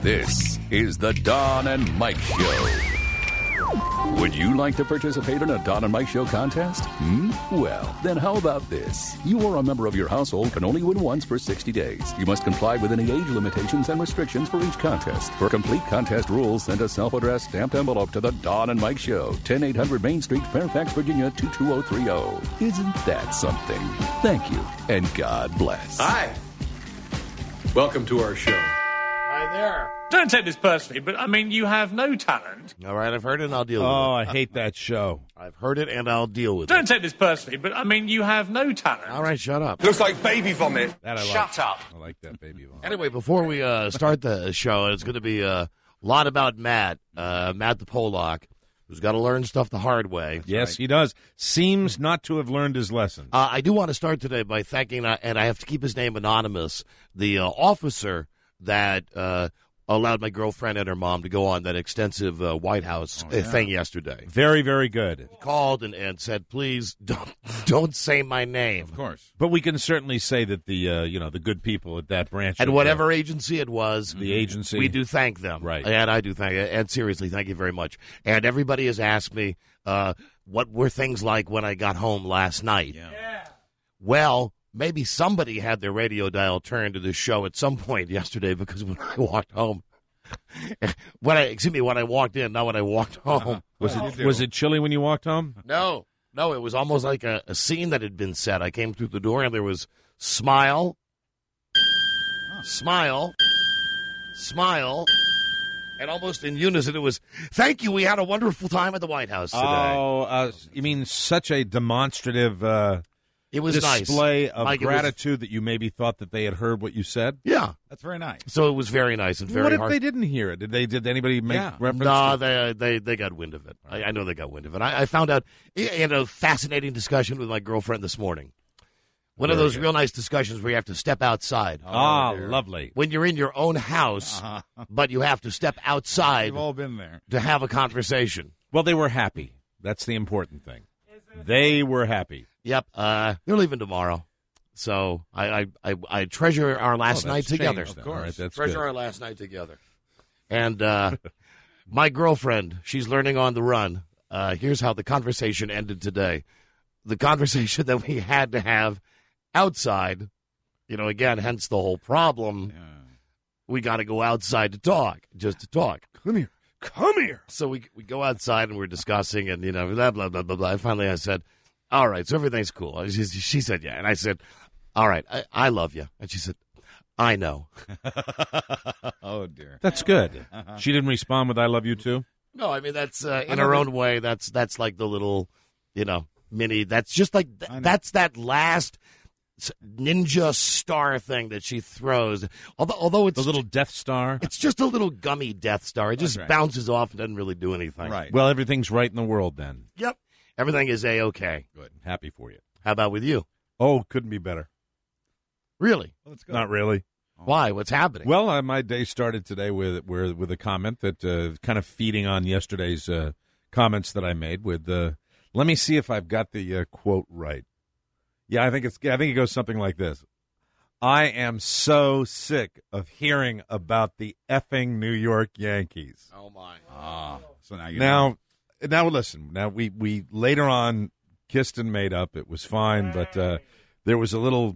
This is the Don and Mike Show. Would you like to participate in a Don and Mike Show contest? Well, then how about this? You or a member of your household can only win once for 60 days. You must comply with any age limitations and restrictions for each contest. For complete contest rules, send a self-addressed stamped envelope to the Don and Mike Show, 10800 Main Street, Fairfax, Virginia, 22030. Isn't that something? Thank you, and God bless. Hi. Welcome to our show. Hi there. Don't take this personally, but I mean, you have no talent. All right, I've heard it and I'll deal with it. Oh, I hate that show. I've heard it and I'll deal with Don't it. take this personally, but I mean, you have no talent. All right, shut up. Looks like baby vomit. That I like. Shut up. I like that baby one. Anyway, before we start the show, it's going to be a lot about Matt the Pollock, who's got to learn stuff the hard way. Yes, he does. Seems not to have learned his lesson. I do want to start today by thanking, and I have to keep his name anonymous, the officer that allowed my girlfriend and her mom to go on that extensive White House thing yesterday. Very, very good. He called and said, please don't say my name. Of course. But we can certainly say that the good people at that branch And of whatever agency it was, the agency, we do thank them. Right. And I do thank and seriously, thank you very much. And everybody has asked me, what were things like when I got home last night? Yeah. Well, maybe somebody had their radio dial turned to this show at some point yesterday, because when I walked home, when I walked in, not when I walked home. Was it chilly when you walked home? No, it was almost like a scene that had been set. I came through the door and there was smile, smile, smile, and almost in unison it was, thank you, we had a wonderful time at the White House today. Oh, you mean such a demonstrative It was display nice. of Mike, gratitude that you maybe thought that they had heard what you said? Yeah. That's very nice. So it was very nice and very What if hard. they didn't hear it? Did anybody make reference? No, to they got wind of it. I know they got wind of it. I found out in a fascinating discussion with my girlfriend this morning. One of those real nice discussions where you have to step outside. Lovely. When you're in your own house, but you have to step outside We've all been there. to have a conversation. Well, they were happy. That's the important thing. They were happy. Yep. They're leaving tomorrow. So I treasure our last night together. Of course. All right, that's Treasure good. our last night together. And my girlfriend, she's learning on the run. Here's how the conversation ended today. The conversation that we had to have outside, again, hence the whole problem. Yeah. We got to go outside to talk, just to talk. Come here. So we go outside and we're discussing and, blah, blah, blah, blah, blah. And finally I said, all right, so everything's cool. She said, yeah. And I said, all right, I love you. And she said, I know. Oh, dear. That's good. She didn't respond with "I love you too." No, I mean, that's in her own way. That's like the little, mini. That's just like, that's that last ninja star thing that she throws. Although it's The little Death Star. it's just a little gummy Death Star. It just right. bounces off and doesn't really do anything. Right. Well, everything's right in the world then. Yep. Everything is A-okay. Good. Happy for you. How about with you? Oh, couldn't be better. Really? Let's go. Not really. Why? What's happening? Well, my day started today with a comment that kind of feeding on yesterday's comments that I made. With let me see if I've got the quote right. Yeah, I think it goes something like this: I am so sick of hearing about the effing New York Yankees. Oh, my. So now you know. Now listen. Now we later on kissed and made up. It was fine, but there's a little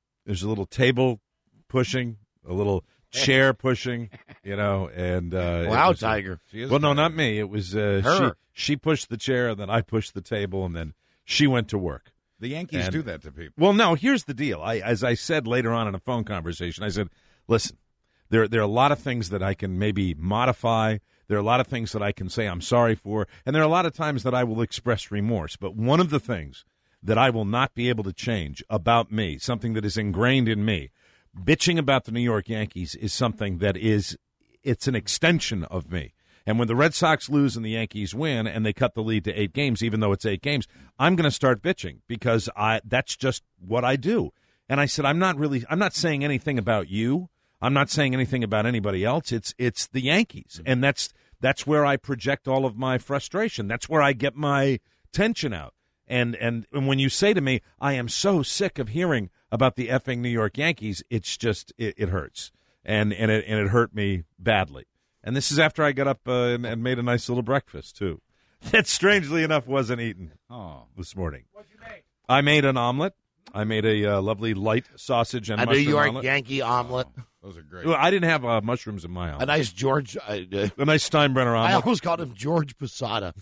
table pushing, a little chair pushing, and Wow, Tiger. Well, no, not me. It was Her. She pushed the chair, and then I pushed the table, and then she went to work. The Yankees And- do that to people. Well, no, here's the deal. As I said later on in a phone conversation, I said, listen, there are a lot of things that I can maybe modify. There are a lot of things that I can say I'm sorry for, and there are a lot of times that I will express remorse. But one of the things that I will not be able to change about me, something that is ingrained in me, bitching about the New York Yankees is something that it's an extension of me. And when the Red Sox lose and the Yankees win and they cut the lead to 8 games, even though it's 8 games, I'm going to start bitching because that's just what I do. And I said, I'm not saying anything about you. I'm not saying anything about anybody else. It's the Yankees. And that's where I project all of my frustration. That's where I get my tension out. And when you say to me, I am so sick of hearing about the effing New York Yankees, it's just, it hurts. and it hurt me badly. And this is after I got up and made a nice little breakfast too. That strangely enough wasn't eaten this morning. What'd you make? I made an omelet. I made a lovely light sausage and mushroom New York omelet. Yankee omelet. Those are great. Well, I didn't have mushrooms in my omelet. A nice George. A nice Steinbrenner I omelet. almost called him George Posada.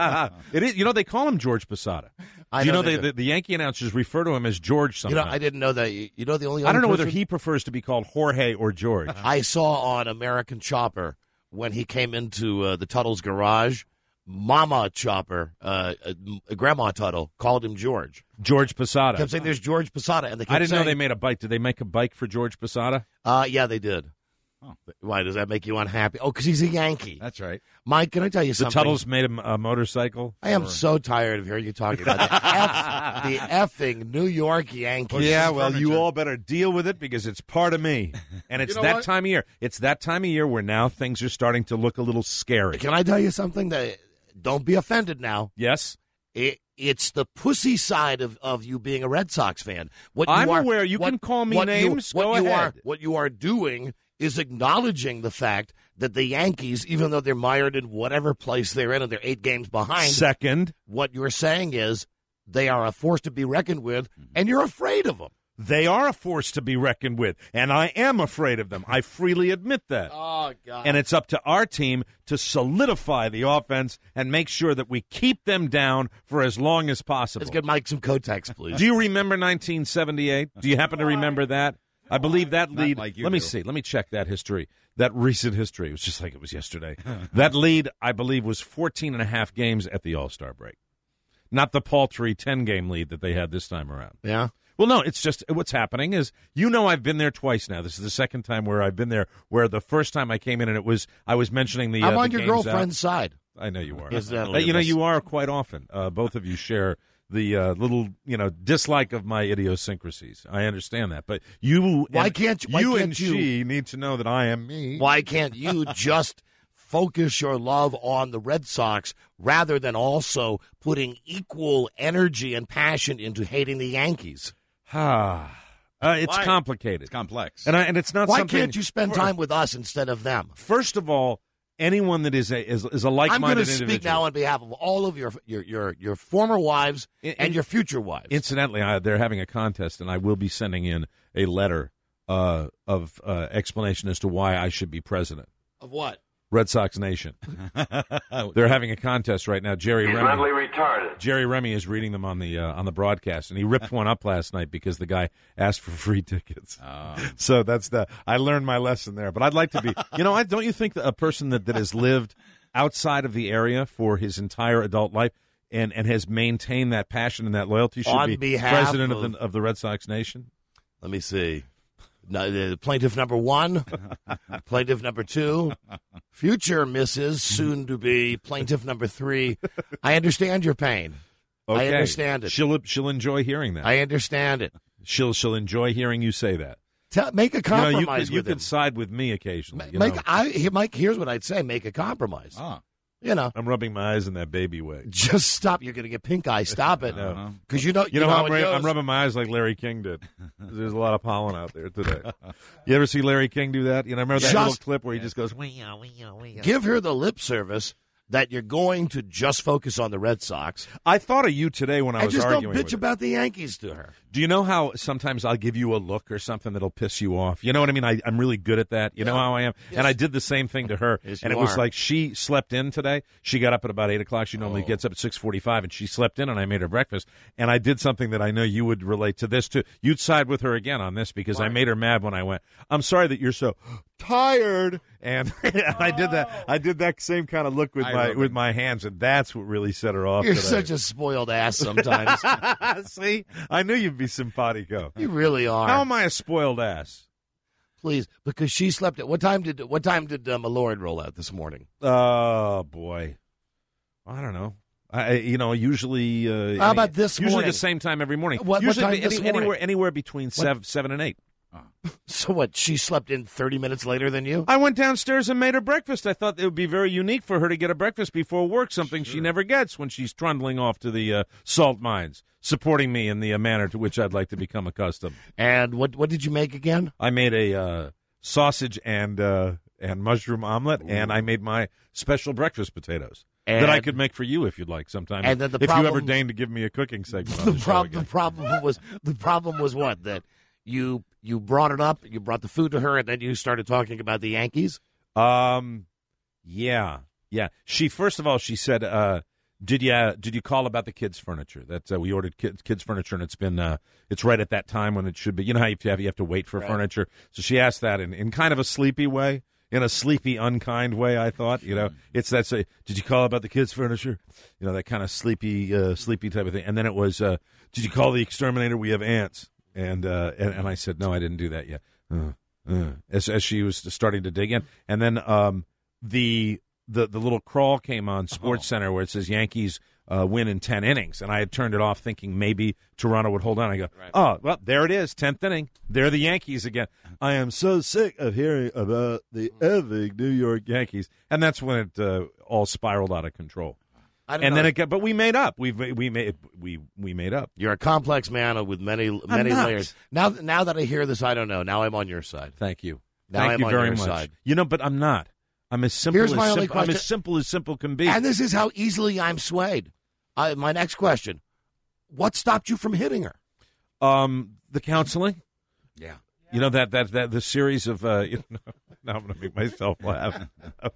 It is. You know, they call him George Posada. I Do you know know they the Yankee announcers refer to him as George You sometimes? know, I didn't know that. You know, the only I don't know other whether person he prefers to be called Jorge or George. I saw on American Chopper when he came into the Tuttle's garage. Mama Chopper, Grandma Tuttle, called him George. George Posada. Kept saying, "There's George Posada," and they kept I didn't know saying, they made a bike. Did they make a bike for George Posada? Yeah, they did. Oh. Why does that make you unhappy? Oh, because he's a Yankee. That's right. Mike, can I tell you The something? Tuttles made him a motorcycle. I am so tired of hearing you talking about the effing New York Yankees. Yeah, well, you furniture. all better deal with it because it's part of me. And it's You know that what? time of year. It's that time of year where now things are starting to look a little scary. Can I tell you something? That don't be offended now. Yes? It's the pussy side of you being a Red Sox fan. What you I'm are, aware. You can call me what names. what Go you ahead. What you are doing is acknowledging the fact that the Yankees, even though they're mired in whatever place they're in and they're 8 games behind, Second, what you're saying is they are a force to be reckoned with, and you're afraid of them. they are a force to be reckoned with, and I am afraid of them. I freely admit that. Oh, God. And it's up to our team to solidify the offense and make sure that we keep them down for as long as possible. Let's get Mike some Kotex, please. Do you remember 1978? Do you happen to remember that? I believe that lead. like you let me do. see. Let me check that history. That recent history. It was just like it was yesterday. That lead, I believe, was 14 and a half games at the All-Star break. Not the paltry 10-game lead that they had this time around. Yeah? Well, no, it's just what's happening is, you know, I've been there twice now. This is the second time where I've been there, where the first time I came in and I was mentioning the I'm the on your games girlfriend's side. out. I know you are. Incidentally, You know, yes. you are quite often. Both of you share the little, dislike of my idiosyncrasies. I understand that. But you Why and, can't you you- and she need to know that I am me. Why can't you just focus your love on the Red Sox rather than also putting equal energy and passion into hating the Yankees? It's Why? complicated. It's complex. And it's not Why something. can't you spend time with us instead of them? First of all, anyone that is a I'm like-minded going to individual. speak now on behalf of all of your former wives and your future wives. Incidentally, they're having a contest, and I will be sending in a letter of explanation as to why I should be president. of what? Red Sox Nation. They're having a contest right now. Jerry Remy. retarded. Jerry Remy is reading them on the broadcast, and he ripped one up last night because the guy asked for free tickets. So I learned my lesson there. But I'd like to be, don't you think that a person that has lived outside of the area for his entire adult life and has maintained that passion and that loyalty should On be behalf president of- of the Red Sox Nation? Let me see. No, plaintiff number 1, plaintiff number 2, future Mrs. soon to be plaintiff number 3. I understand your pain. Okay. I understand it. She'll enjoy hearing that. I understand it. She'll enjoy hearing you say that. Make a compromise you with him. could side with me occasionally. Mike, here's what I'd say: make a compromise. Ah. I'm rubbing my eyes in that baby way. Just stop. You're going to get pink eye. Stop it, because you know how it goes. I'm rubbing my eyes like Larry King did. There's a lot of pollen out there today. You ever see Larry King do that? Remember that little clip where he just goes, Give her the lip service that you're going to just focus on the Red Sox. I thought of you today when I And was just arguing don't bitch with her. about the Yankees to her. Do you know how sometimes I'll give you a look or something that'll piss you off? You know what I mean? I'm really good at that. You know how I am? Yes. And I did the same thing to her. Yes, and you it was are. like she slept in today. She got up at about 8 o'clock. She normally gets up at 6:45, and she slept in, and I made her breakfast. And I did something that I know you would relate to this, too. You'd side with her again on this because I made her mad when I went, I'm sorry that you're so tired. And I did that. I did that same kind of look with my hands, and that's what really set her off You're today. such a spoiled ass sometimes. See? I knew you'd be simpatico. You really are. How am I a spoiled ass? Please, because she slept at what time did Malord roll out this morning? Oh boy, I don't know. Usually. How about this Usually morning? the same time every morning. What usually time this morning? anywhere between 7 and 8. So what? She slept in 30 minutes later than you? I went downstairs and made her breakfast. I thought it would be very unique for her to get a breakfast before work, something she never gets when she's trundling off to the salt mines, supporting me in the manner to which I'd like to become accustomed. And what did you make again? I made a sausage and mushroom omelet, and I made my special breakfast potatoes that I could make for you if you'd like sometime. And then if you ever deign to give me a cooking segment. On the problem was what? That you brought it up, you brought the food to her, and then you started talking about the Yankees? Yeah. She first of all she said, did you call about the kids' furniture? That we ordered kids' furniture, and it's right at that time when it should be. You know how you have to wait for furniture. So she asked that in kind of a sleepy way, in a sleepy, unkind way. I thought, it's that say, did you call about the kids' furniture? That kind of sleepy type of thing. And then it was, did you call the exterminator? We have ants. And I said, no, I didn't do that yet. As she was starting to dig in, and then the little crawl came on Sports Center where it says Yankees win in 10 innings, and I had turned it off thinking maybe Toronto would hold on. I go, oh, well, there it is, 10th inning. They're the Yankees again. I am so sick of hearing about the epic New York Yankees, and that's when it all spiraled out of control. Then it got, but we made up. We made up. You're a complex man with many layers. Now that I hear this, I don't know. Now I'm on your side. Thank you. Thank you very much. Side. But I'm not. I'm as simple I'm as simple can be. And this is how easily I'm swayed. My next question: what stopped you from hitting her? The counseling. Yeah. That the series of now I'm going to make myself laugh.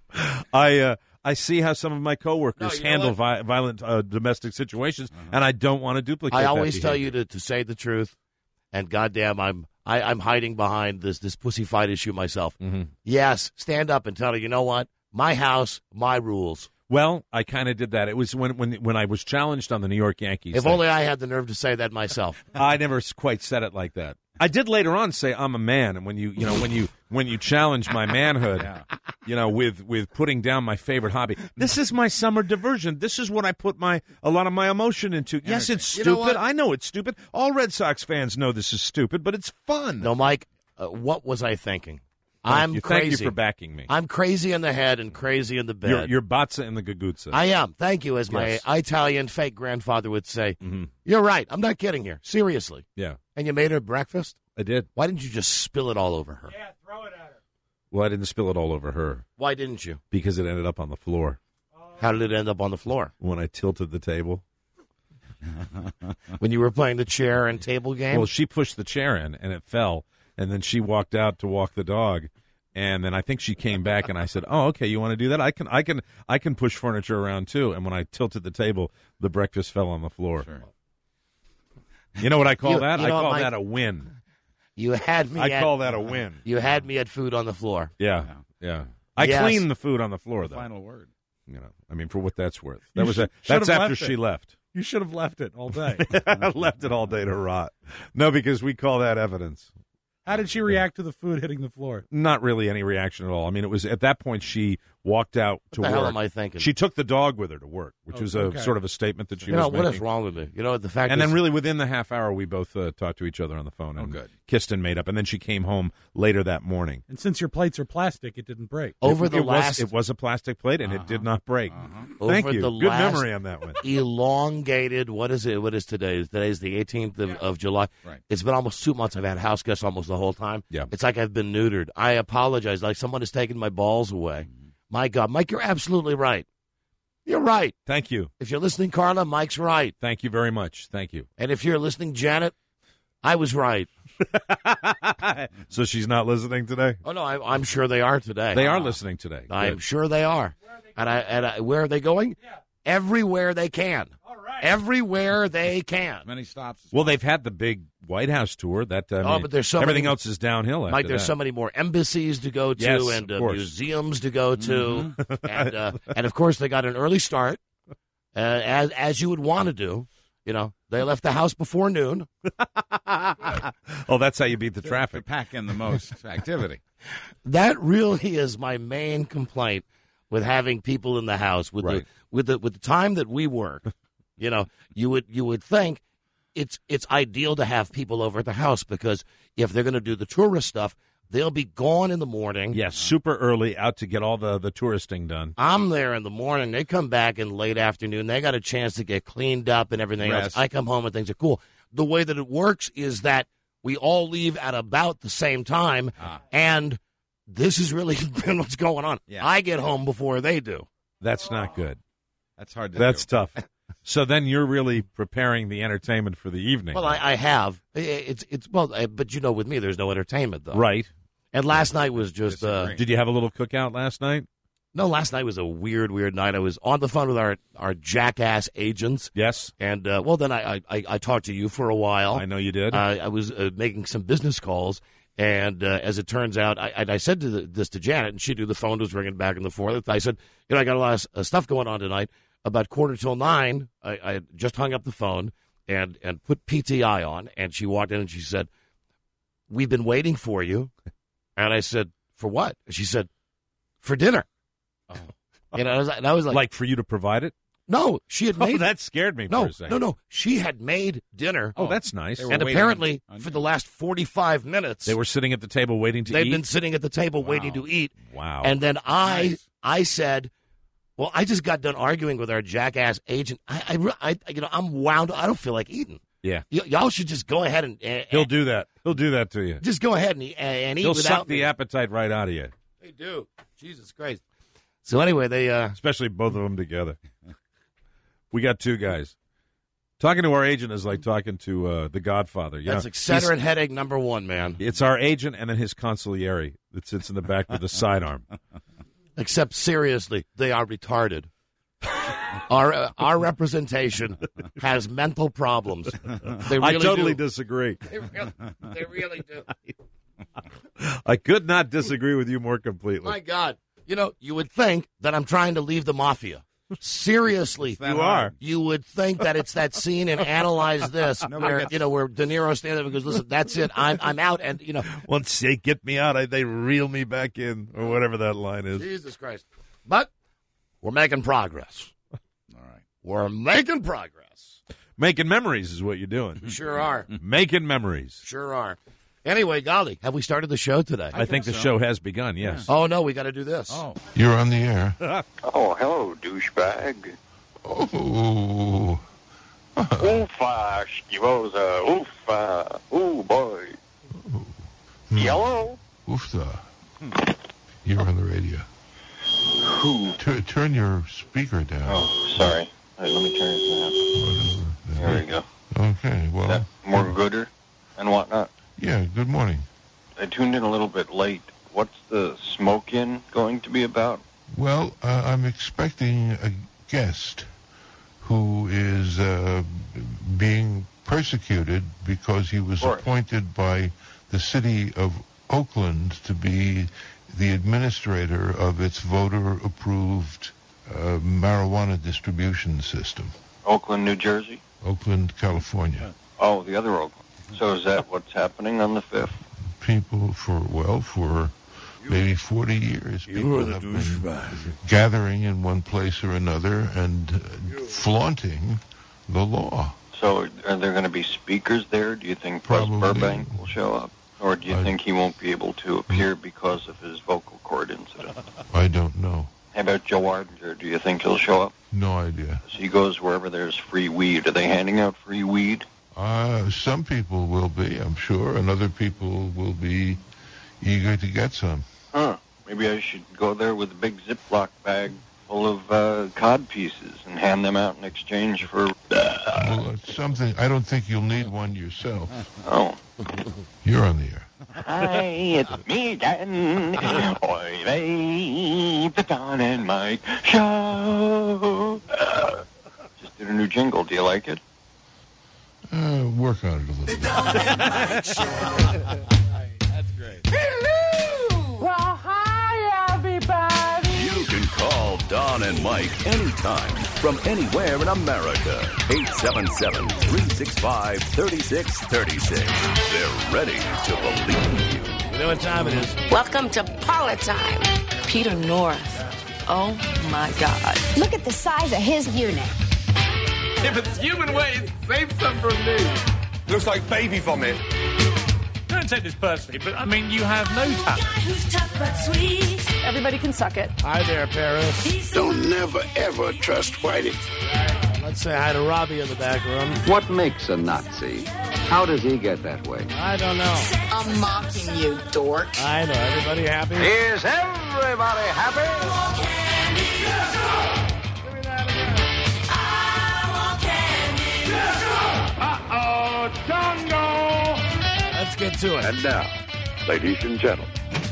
I see how some of my coworkers handle violent domestic situations, and I don't want to duplicate. I always tell you to say the truth, and goddamn, I'm hiding behind this pussy fight issue myself. Mm-hmm. Yes, stand up and tell her, you know what? My house, my rules. Well, I kind of did that. It was when I was challenged on the New York Yankees. If only I had the nerve to say that myself. I never quite said it like that. I did later on say I'm a man, and when you challenge my manhood, with putting down my favorite hobby, this is my summer diversion. This is what I put a lot of my emotion into. Yes, it's stupid. I know it's stupid. All Red Sox fans know this is stupid, but it's fun. No, Mike, what was I thinking? I'm crazy. Thank you for backing me. I'm crazy in the head and crazy in the bed. You're Bazza in the Gaguzza. I am. Thank you, as my Italian fake grandfather would say. Mm-hmm. You're right. I'm not kidding here. Seriously. Yeah. And you made her breakfast? I did. Why didn't you just spill it all over her? Yeah, throw it at her. Well, I didn't spill it all over her. Why didn't you? Because it ended up on the floor. How did it end up on the floor? When I tilted the table. When you were playing the chair and table game? Well, she pushed the chair in, and it fell, and then she walked out to walk the dog. And then I think she came back, and I said, "Oh, okay, you want to do that? I can push furniture around too." And when I tilted the table, the breakfast fell on the floor. Sure. You know what I call that? I call that a win. You had me. I call that a win. You had me at food on the floor. Yeah. I cleaned the food on the floor, though. Final word. I mean, for what that's worth. That's after she left. You should have left it all day. I left it all day to rot. No, because we call that evidence. How did she react to the food hitting the floor? Not really any reaction at all. I mean, it was at that point she walked out to work. What the hell am I thinking? She took the dog with her to work, which was sort of a statement that she was making. What is wrong with me? The fact. And then really within the half hour, we both talked to each other on the phone and kissed and made up. And then she came home later that morning. And since your plates are plastic, it didn't break. It was a plastic plate, and it did not break. Thank you. Good memory on that one. Elongated. What is it? What is today? Today's the 18th of July. Right. It's been almost 2 months. I've had house guests almost the whole time. Yeah. It's like I've been neutered. I apologize. Like someone has taken my balls away. My God, Mike, you're absolutely right. You're right. Thank you. If you're listening, Carla, Mike's right. Thank you very much. Thank you. And if you're listening, Janet, I was right. So she's not listening today? Oh, no, I'm sure they are today. They are listening today. I'm sure they are. Where are they going? Yeah. Everywhere they can. All right. Everywhere they can. Many stops. Well, they've had the big White House tour. But there's so everything many, else is downhill after Mike, there's that. so many more embassies to go to, yes, and of museums to go to. And of course, they got an early start, as you would want to do. They left the house before noon. Oh, that's how you beat the traffic. To pack in the most activity. That really is my main complaint with having people in the house with the time that we work. You would think it's ideal to have people over at the house, because if they're going to do the tourist stuff, they'll be gone in the morning. Yes, super early, out to get all the touristing done. I'm there in the morning. They come back in late afternoon. They got a chance to get cleaned up and everything else. I come home and things are cool. The way that it works is that we all leave at about the same time, and this has really been what's going on. Yeah. I get home before they do. That's not good. That's hard to That's do. tough. So then you're really preparing the entertainment for the evening. Well, I have. But you know, with me, there's no entertainment, though. Right. And last night was just... Disagree. Did you have a little cookout last night? No, last night was a weird night. I was on the phone with our jackass agents. Yes. And, then I talked to you for a while. I know you did. I was making some business calls, and as it turns out, I said this to Janet, and she knew the phone was ringing back and forth. I said, I got a lot of stuff going on tonight. About 8:45, I just hung up the phone and put PTI on, and she walked in and she said, "We've been waiting for you." And I said, "For what?" She said, "For dinner." Oh. And I was like, for you to provide it? no, she had made. Oh, that scared me for a second. No. She had made dinner. Oh, that's nice. They were And waiting apparently, on for you. the last 45 minutes, They were sitting at the table waiting to they've eat? been sitting at the table waiting to eat. Wow. And then Nice. I said, "Well, I just got done arguing with our jackass agent. I'm wound. I don't feel like eating. Yeah. Y'all should just go ahead and He'll do that. He'll do that to you. just go ahead and eat He'll without suck the me." appetite right out of you, They do. Jesus Christ. So anyway, they especially both of them together. We got two guys. Talking to our agent is like talking to The Godfather. You that's know, Excedrin headache number one, man. it's our agent and then his consigliere that sits in the back with the sidearm. Except seriously, they are retarded. Our representation has mental problems. They really I totally do. disagree. They really do. I could not disagree with you more completely. My God. You would think that I'm trying to leave the mafia. Seriously. that You hard. are. You would think that it's that scene in Analyze This where, where De Niro stands up and goes, "Listen, that's it. I'm out." And, Once they get me out, they reel me back in, or whatever that line is. Jesus Christ. But we're making progress. All right. We're making progress. Making memories is what you're doing. Sure are. Making memories. Sure are. Anyway, golly, have we started the show today? I think the show has begun, yes. Oh, no, we got to do this. Oh. You're on the air. Oh, hello, douchebag. Oh. Oofa, skivosa, oofa, ooh, boy. Yellow? Oofda. You're on the radio. Who? Turn your speaker down. Oh, sorry. Let me turn it down. There we go. Okay, well, That more gooder and whatnot. yeah, good morning. I tuned in a little bit late. What's the smoke-in going to be about? Well, I'm expecting a guest who is being persecuted because he was Right. appointed by the city of Oakland to be the administrator of its voter-approved marijuana distribution system. Oakland, New Jersey? Oakland, California. Oh, the other Oakland. So is that what's happening on the 5th? People for maybe 40 years, people have been gathering in one place or another and flaunting the law. So are there going to be speakers there? Do you think Buzz Probably. Burbank will show up? Or do you think he won't be able to appear because of his vocal cord incident? I don't know. How about Joe Ardinger? Do you think he'll show up? No idea. So he goes wherever there's free weed. Are they handing out free weed? Some people will be, I'm sure, and other people will be eager to get some. Huh. Maybe I should go there with a big Ziploc bag full of cod pieces and hand them out in exchange for... Well, it's something. I don't think you'll need one yourself. Oh. You're on the air. Hi, it's me again. Oy vey, the Don and Mike Show. Just did a new jingle. Do you like it? Work on it a little bit. That's great. Well, hi, everybody. You can call Don and Mike anytime from anywhere in America. 877-365-3636. They're ready to believe you. You know what time it is? Welcome to Politime. Peter North. Oh, my God. Look at the size of his unit. If it's human waste, save some for me. Looks like baby vomit. Don't take this personally, but I mean, you have no talent. Everybody can suck it. Hi there, Paris. Don't never, ever trust Whitey. say hi to Robbie in the back room. What makes a Nazi? How does he get that way? I don't know. I'm mocking you, dork. I know. Everybody happy? Is everybody happy? Let's get to it. And now, ladies and gentlemen,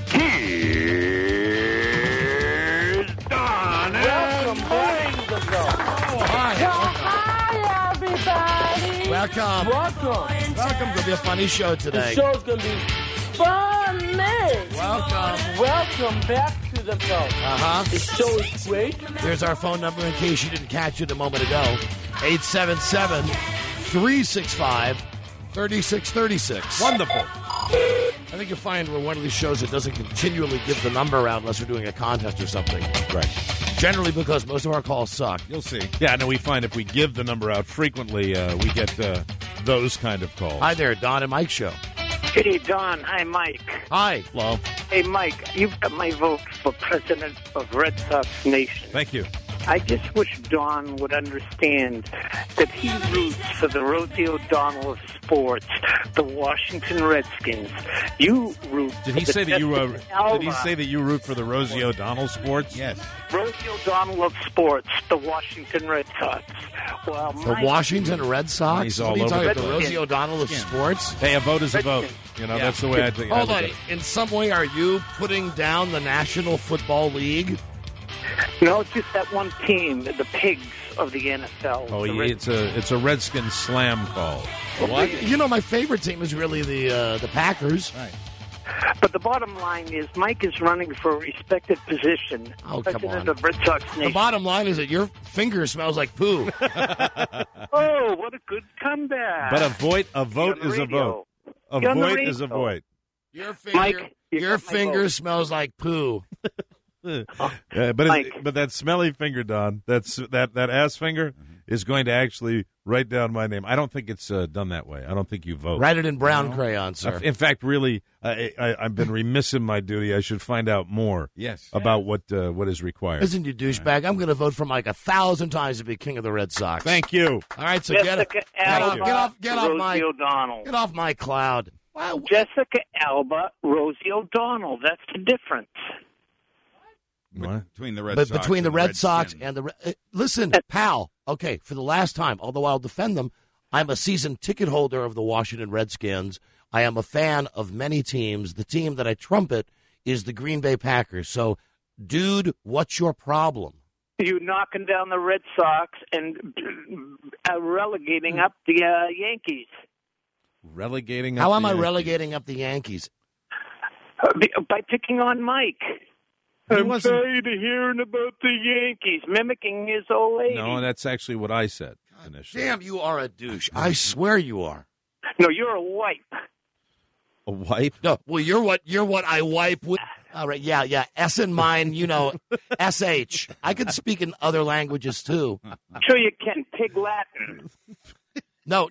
here's Don. Welcome back to the show. Hi, everybody. Welcome. Welcome. Going to be a funny show today. The show's going to be funny. Welcome back to the show. Uh-huh. The show is great. Here's our phone number in case you didn't catch it a moment ago. 877-365-3636. Wonderful. I think you'll find we're one of these shows that doesn't continually give the number out unless we're doing a contest or something. Right. Generally because most of our calls suck. You'll see. Yeah, no, we find if we give the number out frequently, we get those kind of calls. Hi there, Don and Mike Show. Hey, Don. Hi, Mike. Hi. Hello. Hey, Mike, you've got my vote for president of Red Sox Nation. Thank you. I just wish Don would understand that he roots for the Rosie O'Donnell of sports, the Washington Redskins. You root Did he for say the that you Jessica Alba. Did he say that you root for the Rosie O'Donnell sports? Yes. Rosie O'Donnell of sports, the Washington Red Sox. Well, The Washington Red Sox? He's What all are you over talking the about? The place. Rosie O'Donnell of sports? Hey, a vote is a vote. You know, that's the way I think. Hold on. In some way, are you putting down the National Football League? No, it's just that one team, the Pigs of the NFL. Oh, the yeah, it's a Redskins slam call. What? You know, my favorite team is really the Packers. Right. But the bottom line is, Mike is running for a respected position. Oh, come president on. of Red Sox Nation. The bottom line is that your finger smells like poo. Oh, what a good comeback! But a vote You're is a on the vote. A You're on the vote is a radio. vote. Your finger, Mike, you your got my finger vote. smells like poo. But that smelly finger, Don, that ass finger is going to actually write down my name. I don't think it's done that way. I don't think you vote. Write it in brown crayon, sir. In fact, really, I've been remiss in my duty. I should find out more about what is required. Listen, you douchebag. I'm going to vote for Mike 1,000 times to be king of the Red Sox. Thank you. All right, so Jessica Alba, get off my Rosie O'Donnell. Get off my cloud. Wow. Jessica Alba, Rosie O'Donnell. That's the difference. What? Between the Red But Sox between the and Red Sox Redskins. and the listen, pal. Okay, for the last time, although I'll defend them, I'm a season ticket holder of the Washington Redskins. I am a fan of many teams. The team that I trumpet is the Green Bay Packers. So, dude, what's your problem? You knocking down the Red Sox and relegating up the Yankees. Relegating? How up am the I Yankees. relegating up the Yankees? By picking on Mike. I'm tired of hearing about the Yankees, mimicking his old lady. No, that's actually what I said initially. Damn, you are a douche. I swear you are. No, you're a wipe. A wipe? No, well, you're what I wipe with. All right, yeah. S in mine, SH. I can speak in other languages, too. Sure you can. Pig Latin. No,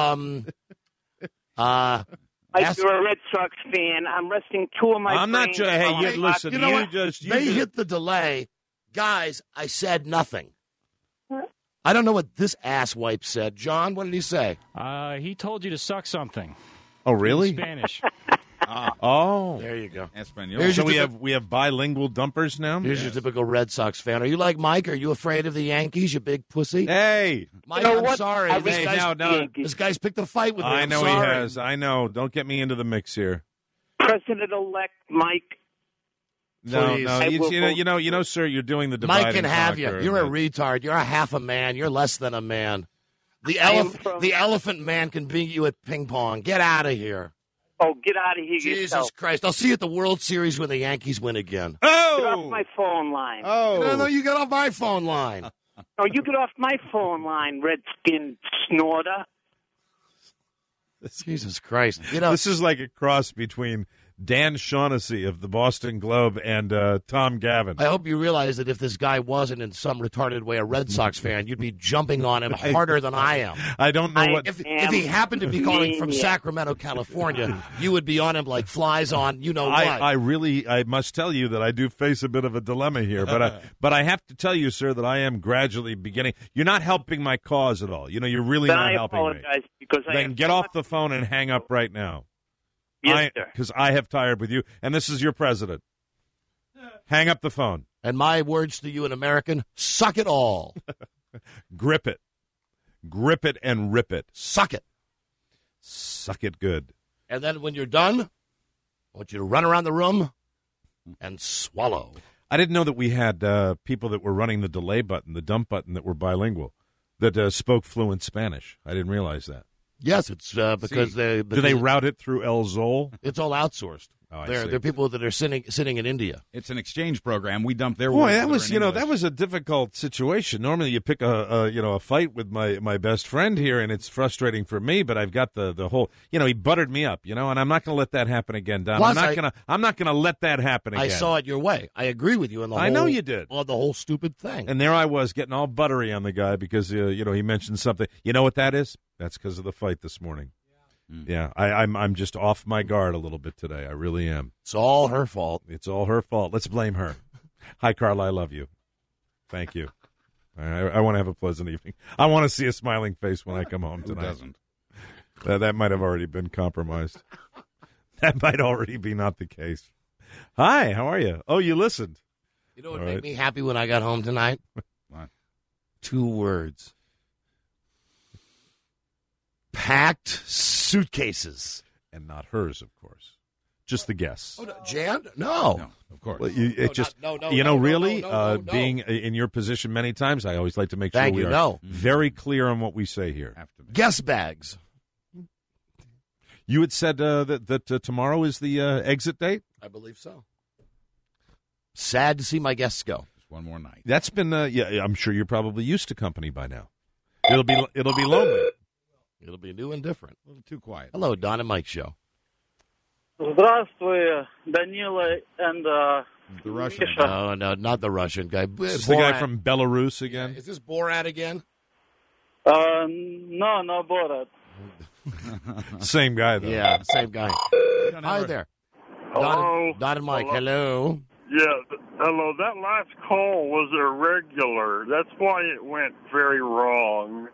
you're a Red Sox fan. I'm resting two of my I'm not brains sure. Hey, while you, I listen. You know what? They just- hit the delay. Guys, I said nothing. I don't know what this asswipe said. John, what did he say? He told you to suck something. Oh, really? In Spanish. Oh, There you go. Espanol. There's so your we have bilingual dumpers now. Here's your typical Red Sox fan. Are you like Mike? Are you afraid of the Yankees, you big pussy? Hey, Mike, You know I'm what? sorry. I This really guy's, now, this guy's picked a fight with me. I I'm know sorry. he has. I know. Don't get me into the mix here. President-elect Mike. No, Please. no. I will You know, sir. You're doing the divide Mike can and have you. conquer. You're a retard. You're a half a man. You're less than a man. The elephant man can beat you at ping pong. Get out of here. Oh, get out of here Jesus yourself. Christ. I'll see you at the World Series when the Yankees win again. Get off Oh, my phone line. No, you got off my phone line. Oh, you get off my phone line, Redskin snorter. Jesus Christ. this is like a cross between Dan Shaughnessy of the Boston Globe and Tom Gavin. I hope you realize that if this guy wasn't in some retarded way a Red Sox fan, you'd be jumping on him harder than I am. I don't know what... If he happened to be calling from Sacramento, California, you would be on him like flies on what. I must tell you that I do face a bit of a dilemma here, but I have to tell you, sir, that I am gradually beginning... You're not helping my cause at all. You're really not helping me. Because then get off the phone and hang up right now. Yes, sir. Because I have tired with you, and this is your president. Hang up the phone. And my words to you in American, suck it all. Grip it. Grip it and rip it. Suck it. Suck it good. And then when you're done, I want you to run around the room and swallow. I didn't know that we had people that were running the delay button, the dump button, that were bilingual, that spoke fluent Spanish. I didn't realize that. Yes, it's because they... Do they route it through El Zol? It's all outsourced. Oh, they're people that are sitting in India. It's an exchange program. We dump their Boy, words. that was that was a difficult situation. Normally, you pick a fight with my best friend here, and it's frustrating for me. But I've got the whole he buttered me up, and I'm not going to let that happen again, Don. Plus, I'm not gonna let that happen again. I saw it your way. I agree with you on the whole. I know you did. On the whole stupid thing. And there I was getting all buttery on the guy because he mentioned something. You know what that is? That's because of the fight this morning. Yeah, I'm just off my guard a little bit today. I really am. It's all her fault. It's all her fault. Let's blame her. Hi, Carla. I love you. Thank you. I want to have a pleasant evening. I want to see a smiling face when I come home tonight. Who doesn't? That might have already been compromised. That might already be not the case. Hi, how are you? Oh, you listened. You know what made me happy when I got home tonight? What? 2 words. Packed suitcases. And not hers, of course. Just the guess. Oh, no, Jan? No, of course. Well, No. Being in your position many times, I always like to make sure Thank we you, are no. very clear on what we say here. Guest bags. You had said that tomorrow is the exit date? I believe so. Sad to see my guests go. Just one more night. That's been I'm sure you're probably used to company by now. It'll be lonely. It'll be new and different. A little too quiet. Hello, Don and Mike Show. Здравствуй, Danila and the Russian. No, not the Russian guy. Is the guy from Belarus again? Is this Borat again? No, Borat. Same guy, though. Yeah, same guy. Hi there. Hello. Don and Mike, hello. Yeah, hello. That last call was irregular. That's why it went very wrong.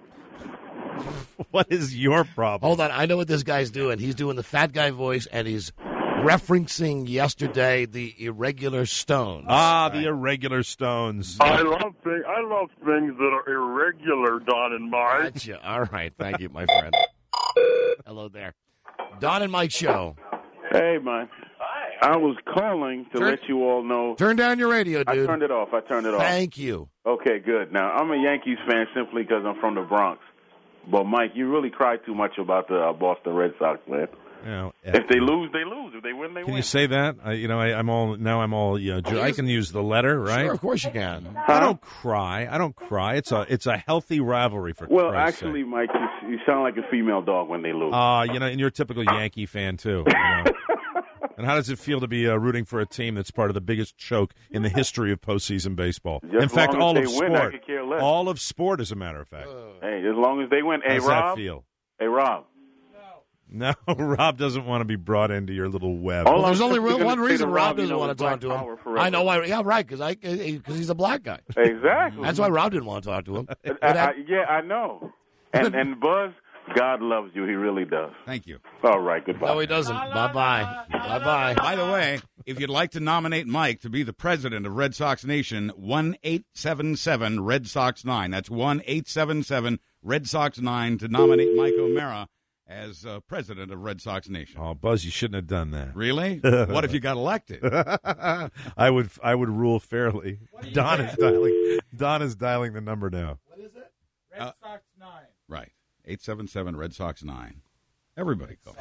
What is your problem? Hold on. I know what this guy's doing. He's doing the fat guy voice, and he's referencing yesterday the Irregular Stones. The Irregular Stones. I love things that are irregular, Don and Mike. Gotcha. All right. Thank you, my friend. Hello there. Don and Mike Show. Hey, man. I was calling to let you all know. Turn down your radio, dude. I turned it off. Thank you. Okay, good. Now, I'm a Yankees fan simply because I'm from the Bronx. But, Mike, you really cry too much about the Boston Red Sox, man. If they lose, they lose. If they win, they win. Can you say that? I'm all. I can use the letter, right? Sure, of course you can. I don't cry. It's a healthy rivalry for. Well, Christ's actually, sake. Mike, you sound like a female dog when they lose. And you're a typical Yankee fan too. And how does it feel to be rooting for a team that's part of the biggest choke in the history of postseason baseball? Just in fact, all of sport. I could care less. All of sport, as a matter of fact. Hey, as long as they win. Hey, How's Rob. that feel? Hey, Rob. No, Rob doesn't want to be brought into your little web. Well, there's only one reation Rob doesn't want to talk to him. I know why. Yeah, right, because he's a black guy. Exactly. That's why Rob didn't want to talk to him. I know. And Buzz, God loves you. He really does. Thank you. All right, goodbye. No, he doesn't. Bye-bye. Bye-bye. By the way, if you'd like to nominate Mike to be the president of Red Sox Nation, 1-877-Red Sox 9. That's 1-877 Red Sox 9 to nominate Mike O'Mara as president of Red Sox Nation. Oh, Buzz, you shouldn't have done that. Really? What if you got elected? I would rule fairly. Don is dialing the number now. What is it? Red Sox 9. Right. 877 Red Sox 9. Everybody call.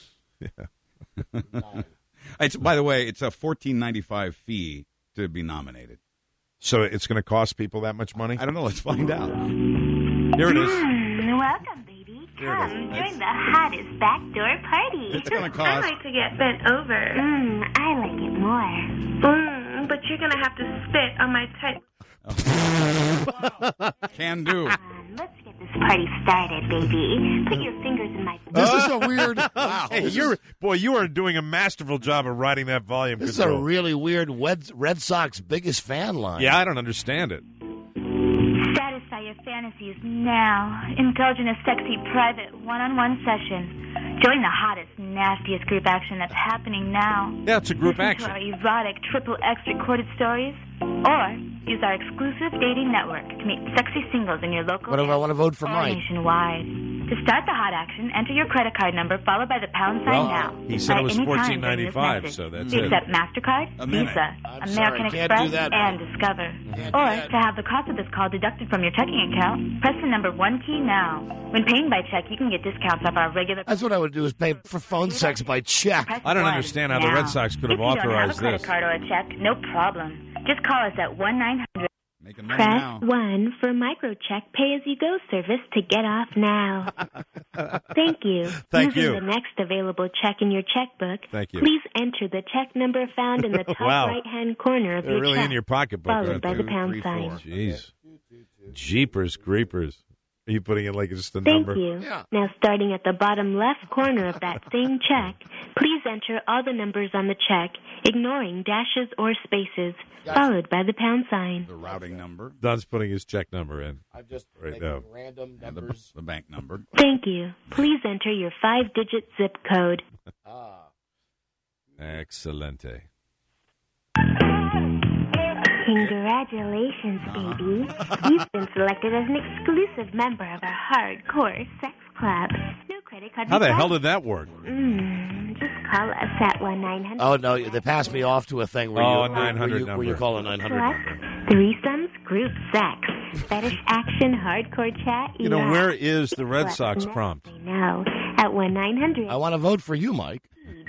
Yeah. It's, by the way, it's a $14.95 fee to be nominated. So it's going to cost people that much money? I don't know. Let's find out. Here it is. Welcome, baby. Come join the hottest backdoor party. It's gonna cost. I like to get bent over. I like it more. But you're gonna have to spit on my tight. Can do. Let's get this party started, baby. Put your fingers in my. This is a weird. Wow. Hey, you are doing a masterful job of writing that volume This control. is a really weird Red Sox biggest fan line. Yeah, I don't understand it. Satisfy your fantasies now. Indulge in a sexy, private, one-on-one session. Join the hottest, nastiest group action that's happening now. Yeah, it's a group Listen action. to our erotic XXX recorded stories, or use our exclusive dating network to meet sexy singles in your local What if I want to vote for or Mike? nationwide. To start the hot action, enter your credit card number followed by the pound sign now. He said By it was any time during this $14.95, message. so that's We it. accept MasterCard, A minute. Visa, I'm sorry, American I can't Express, do that, and Mike. Discover. Can't do Or that. to have the cost of this call deducted from your checking account, press the number 1 key now. When paying by check, you can get discounts off our regular. That's what I would do is pay for phone sex by check. Press I don't 1 understand how the now. Red Sox could have If you don't have a authorized credit this. card or a check, no problem. Just call us at 1-900. Making money Press now. 1 for microcheck pay-as-you-go service to get off now. Thank you. Thank Using you. the next available check in your checkbook, Thank you. please enter the check number found in the top Wow. right-hand corner of They're your really check, in your pocketbook, followed aren't by they? the pound sign. Jeez. Jeepers creepers. Are you putting it like it's just a Thank number? you. Now, starting at the bottom left corner of that same check, please enter all the numbers on the check, ignoring dashes or spaces, followed by the pound sign. The routing number. Don's putting his check number in. I'm just right making now. random And numbers. the bank number. Thank you. Please enter your 5-digit zip code. Excelente. Congratulations, baby. You've been selected as an exclusive member of our hardcore sex club. No credit card. How the required. hell did that work? Just call us at 1-900. Oh, no, they passed me off to a thing where Oh, you, 900 where you number. call a 900 Select number. threesomes, group sex, fetish action, hardcore chat. You know, erotic. where is the Red Select Sox next prompt? now at 1-900. I want to vote for you, Mike.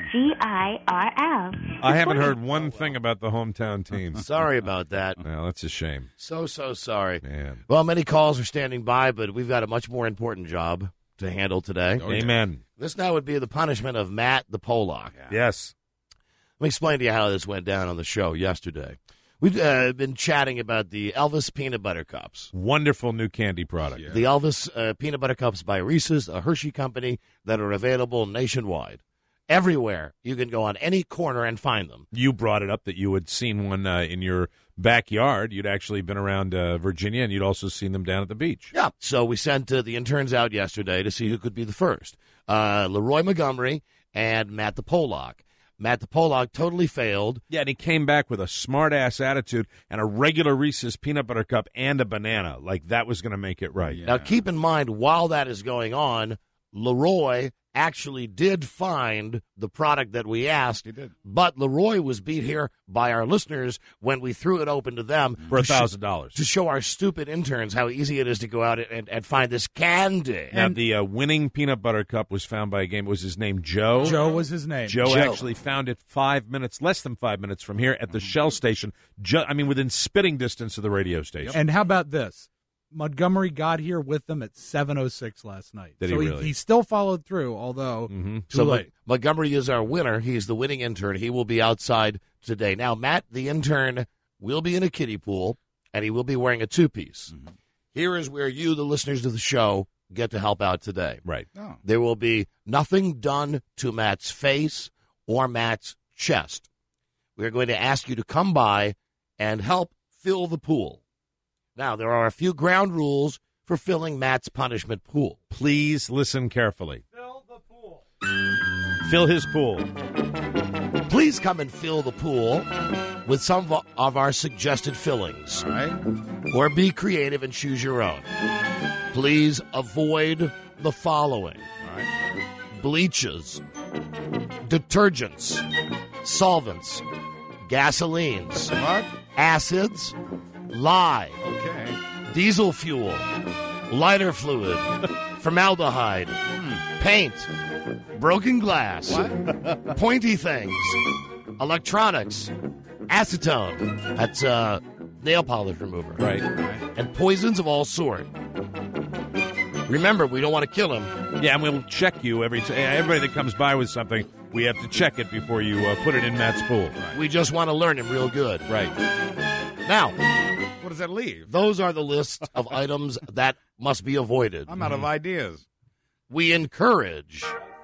GIRL. I haven't heard one thing about the hometown team. Sorry about that. Well, that's a shame. So sorry. Man. Well, many calls are standing by, but we've got a much more important job to handle today. Amen. This now would be the punishment of Matt the Pollock. Yes. Let me explain to you how this went down on the show yesterday. We've been chatting about the Elvis Peanut Butter Cups. Wonderful new candy product. The Elvis Peanut Butter Cups by Reese's, a Hershey company, that are available nationwide. Everywhere. You can go on any corner and find them. You brought it up that you had seen one in your backyard. You'd actually been around Virginia, and you'd also seen them down at the beach. Yeah. So we sent the interns out yesterday to see who could be the first. Leroy Montgomery and Matt the Pollock. Matt the Pollock totally failed. Yeah, and he came back with a smart-ass attitude and a regular Reese's peanut butter cup and a banana. Like, that was going to make it right. Now, keep in mind, while that is going on, Leroy actually did find the product that we asked. He did. But Leroy was beat here by our listeners when we threw it open to them. For $1,000. To show our stupid interns how easy it is to go out and find this candy. Now, the winning peanut butter cup was found by a game. Was his name Joe? Joe was his name. Joe actually found it less than 5 minutes from here at the Shell station. Within spitting distance of the radio station. And how about this? Montgomery got here with them at 7:06 last night. Did so he really? he still followed through, although too So late. Montgomery is our winner. He's the winning intern. He will be outside today. Now, Matt, the intern, will be in a kiddie pool, and he will be wearing a two-piece. Here is where you, the listeners of the show, get to help out today. Right. Oh. There will be nothing done to Matt's face or Matt's chest. We're going to ask you to come by and help fill the pool. Now, there are a few ground rules for filling Matt's punishment pool. Please listen carefully. Fill his pool. Please come and fill the pool with some of our suggested fillings. All right. Or be creative and choose your own. Please avoid the following. All right. Bleaches, detergents, solvents, gasolines, What? acids, lye, Okay. diesel fuel, lighter fluid, formaldehyde, paint, broken glass, pointy things, electronics, acetone, that's nail polish remover, Right. and poisons of all sort. Remember, we don't want to kill him. Yeah, and we'll check you everybody that comes by with something, we have to check it before you put it in Matt's pool. We just want to learn him real good. Right. Now, what does that leave? Those are the list of items that must be avoided. I'm out of ideas. We encourage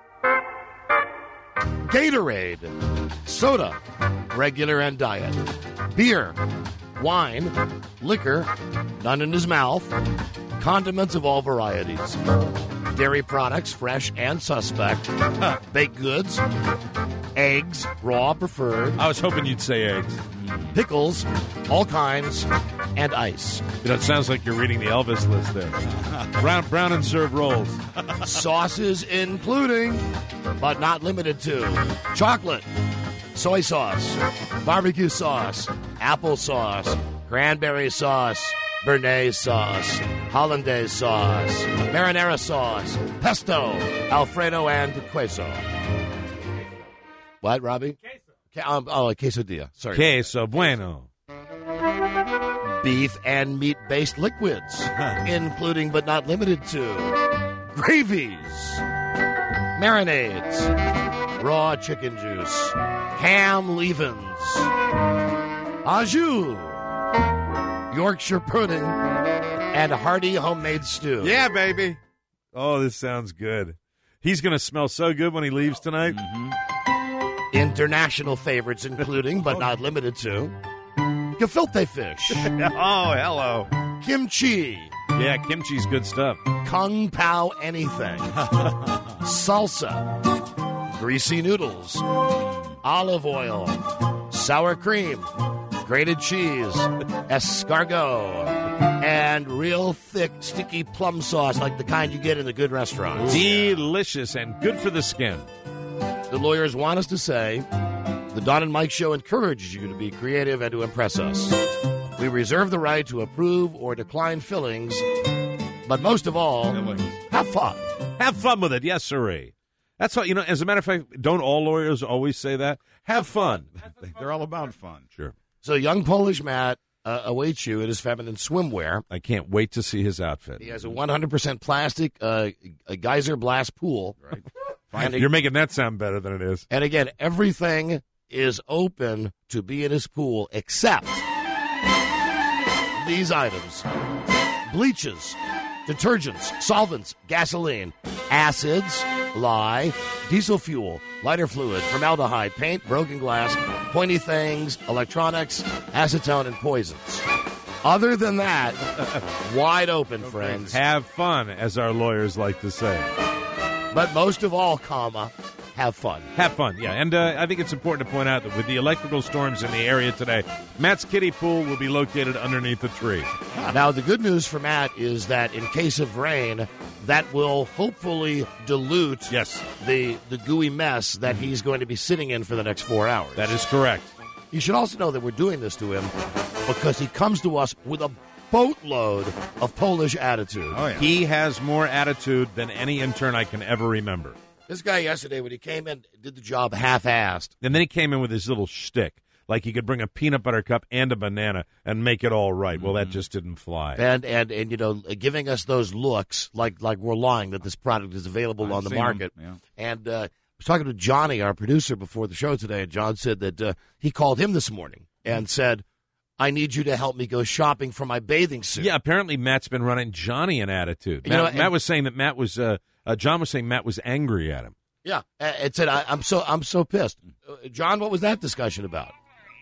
Gatorade, soda, regular and diet, beer, wine, liquor, none in his mouth, condiments of all varieties, dairy products, fresh and suspect, baked goods, eggs, raw preferred. I was hoping you'd say eggs. Pickles, all kinds, and ice. You know, it sounds like you're reading the Elvis list there. Brown and serve rolls. Sauces including, but not limited to, chocolate, soy sauce, barbecue sauce, applesauce, cranberry sauce, Béarnaise sauce, Hollandaise sauce, marinara sauce, pesto, Alfredo, and queso. What, Robbie? Quesadilla. Sorry. Queso bueno. Beef and meat-based liquids, including but not limited to gravies, marinades, raw chicken juice, ham leavings, au jus, Yorkshire pudding, and hearty homemade stew. Yeah, baby. Oh, this sounds good. He's going to smell so good when he leaves tonight. International favorites including, but not limited to, gefilte fish. Oh, hello. Kimchi. Yeah, kimchi's good stuff. Kung Pao anything. Salsa. Greasy noodles. Olive oil. Sour cream. Grated cheese. Escargot. And real thick, sticky plum sauce like the kind you get in the good restaurants. Delicious and good for the skin. The lawyers want us to say, the Don and Mike Show encourages you to be creative and to impress us. We reserve the right to approve or decline fillings, but most of all, have fun. Have fun with it, yes, sirree. That's all, as a matter of fact, don't all lawyers always say that? Have fun. They're all about fun. Sure. So young Polish Matt awaits you in his feminine swimwear. I can't wait to see his outfit. He has a 100% plastic a geyser blast pool. Right. You're making that sound better than it is. And again, everything is open to be in his pool except these items: bleaches, detergents, solvents, gasoline, acids, lye, diesel fuel, lighter fluid, formaldehyde, paint, broken glass, pointy things, electronics, acetone, and poisons. Other than that, wide open, friends. Have fun, as our lawyers like to say. But most of all, have fun. Have fun, yeah. And I think it's important to point out that with the electrical storms in the area today, Matt's kiddie pool will be located underneath a tree. Now, the good news for Matt is that in case of rain, that will hopefully dilute the gooey mess that he's going to be sitting in for the next 4 hours. That is correct. You should also know that we're doing this to him because he comes to us with a boatload of Polish attitude. Oh, yeah. He has more attitude than any intern I can ever remember. This guy yesterday, when he came in, did the job half-assed. And then he came in with his little shtick, like he could bring a peanut butter cup and a banana and make it all right. Well, that just didn't fly. And giving us those looks like we're lying that this product is available on the market. Yeah. And I was talking to Johnny, our producer, before the show today, and John said that he called him this morning and said, I need you to help me go shopping for my bathing suit. Yeah, apparently Matt's been running Johnny an attitude. Matt was saying that John was saying Matt was angry at him. Yeah, it said I'm so pissed. John, what was that discussion about?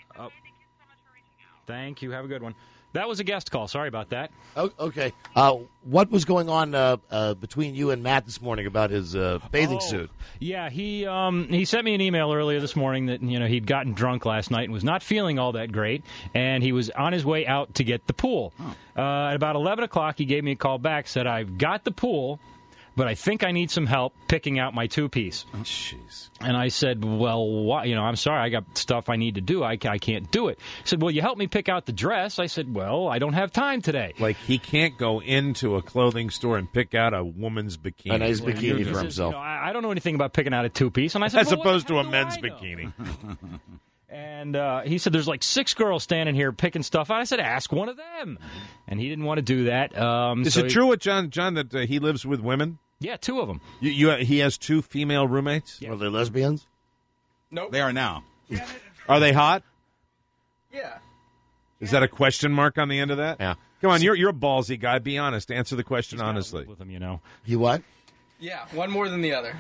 Thank you. Have a good one. That was a guest call. Sorry about that. Oh, okay. What was going on between you and Matt this morning about his bathing suit? Yeah, he sent me an email earlier this morning that he'd gotten drunk last night and was not feeling all that great, and he was on his way out to get the pool. At about 11 o'clock, he gave me a call back, said, I've got the pool, but I think I need some help picking out my two-piece. Oh, jeez. And I said, well, why? I'm sorry, I got stuff I need to do. I can't do it. He said, well, you help me pick out the dress. I said, well, I don't have time today. Like, he can't go into a clothing store and pick out a woman's bikini. A nice bikini for himself. I don't know anything about picking out a two-piece. And I said, as opposed to a men's bikini. And he said, there's like 6 girls standing here picking stuff out. I said, ask one of them. And he didn't want to do that. Is it true with John that he lives with women? Yeah, 2 of them. He has 2 female roommates? Are they lesbians? Nope. They are now. Are they hot? Yeah. Is that a question mark on the end of that? Yeah. Come on, you're a ballsy guy. Be honest. Answer the question honestly. With him, you know. You what? Yeah, one more than the other.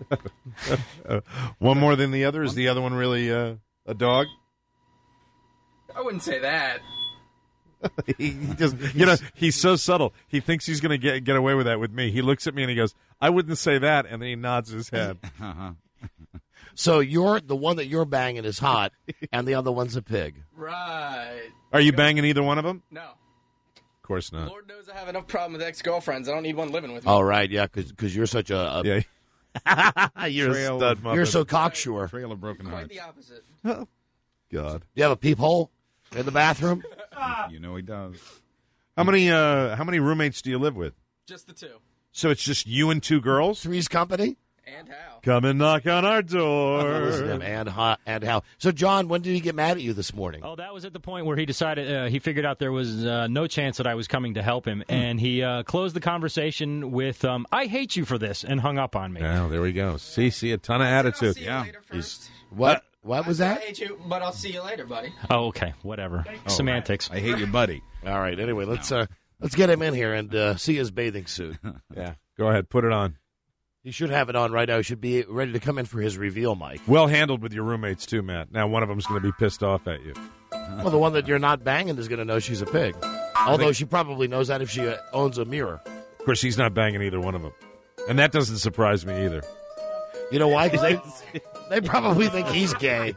One more than the other? Is the other one really a dog? I wouldn't say that. he just, he's so subtle. He thinks he's going to get away with that with me. He looks at me and he goes, I wouldn't say that, and then he nods his head. So the one that you're banging is hot, and the other one's a pig. Right. Are you banging either one of them? No. Of course not. Lord knows I have enough problem with ex-girlfriends. I don't need one living with me. Oh, right, yeah, because you're such a you're a stud muppet. You're so cocksure. Trail of broken hearts. Quite the opposite. Oh, God. You have a peephole in the bathroom? You know he does. How many roommates do you live with? Just the 2. So it's just you and 2 girls? Three's company? And Hal. Come and knock on our door. And Hal. So, John, when did he get mad at you this morning? Oh, that was at the point where he decided he figured out there was no chance that I was coming to help him, and he closed the conversation with "I hate you for this" and hung up on me. Oh, there we go. See, a ton of attitude. Yeah. What was that? I hate you, but I'll see you later, buddy. Oh, okay, whatever. Semantics. I hate your buddy. All right. Anyway, let's get him in here and see his bathing suit. Yeah. Go ahead, put it on. He should have it on right now. He should be ready to come in for his reveal, Mike. Well handled with your roommates, too, Matt. Now, one of them's going to be pissed off at you. Well, the one that you're not banging is going to know she's a pig. Although she probably knows that if she owns a mirror. Of course, he's not banging either one of them. And that doesn't surprise me either. You know why? Because they probably think he's gay.